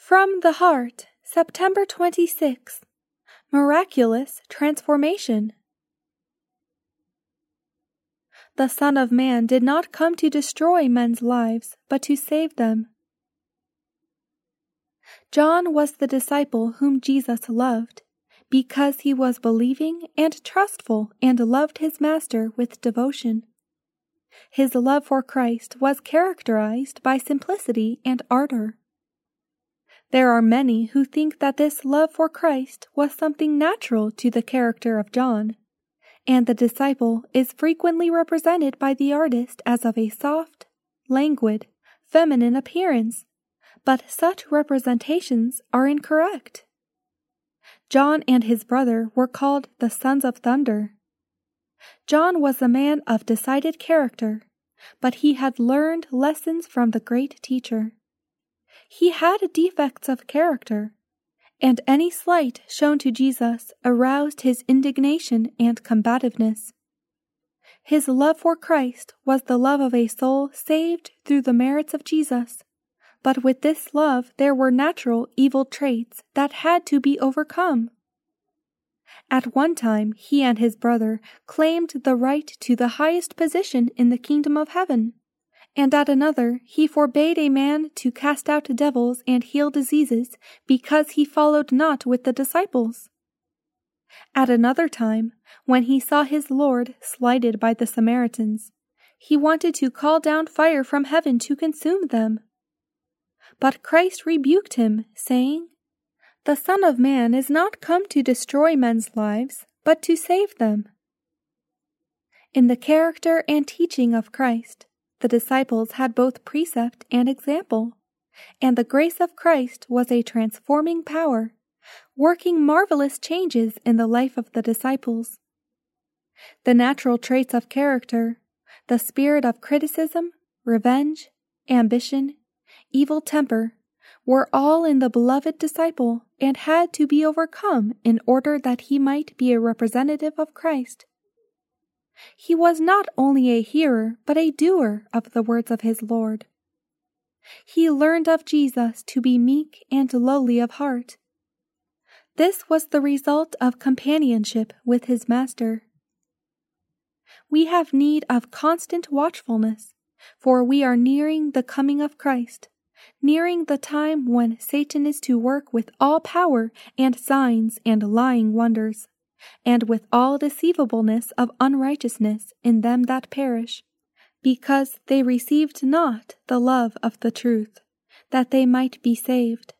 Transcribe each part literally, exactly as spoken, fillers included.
From the Heart, September twenty-sixth. Miraculous Transformation. The Son of Man did not come to destroy men's lives, but to save them. John was the disciple whom Jesus loved, because he was believing and trustful and loved his Master with devotion. His love for Christ was characterized by simplicity and ardor. There are many who think that this love for Christ was something natural to the character of John, and the disciple is frequently represented by the artist as of a soft, languid, feminine appearance, but such representations are incorrect. John and his brother were called the sons of thunder. John was a man of decided character, but he had learned lessons from the great teacher. He had defects of character, and any slight shown to Jesus aroused his indignation and combativeness. His love for Christ was the love of a soul saved through the merits of Jesus, but with this love there were natural evil traits that had to be overcome. At one time he and his brother claimed the right to the highest position in the kingdom of heaven, and at another he forbade a man to cast out devils and heal diseases because he followed not with the disciples. At another time, when he saw his Lord slighted by the Samaritans, he wanted to call down fire from heaven to consume them. But Christ rebuked him, saying, "The Son of Man is not come to destroy men's lives, but to save them." In the character and teaching of Christ, the disciples had both precept and example, and the grace of Christ was a transforming power, working marvelous changes in the life of the disciples. The natural traits of character, the spirit of criticism, revenge, ambition, evil temper, were all in the beloved disciple and had to be overcome in order that he might be a representative of Christ. He was not only a hearer, but a doer of the words of his Lord. He learned of Jesus to be meek and lowly of heart. This was the result of companionship with his Master. We have need of constant watchfulness, for we are nearing the coming of Christ, nearing the time when Satan is to work with all power and signs and lying wonders, and with all deceivableness of unrighteousness in them that perish, because they received not the love of the truth, that they might be saved.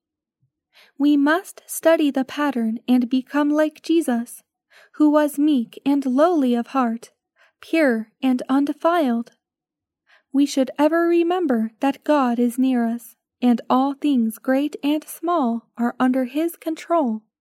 We must study the pattern and become like Jesus, who was meek and lowly of heart, pure and undefiled. We should ever remember that God is near us, and all things great and small are under His control.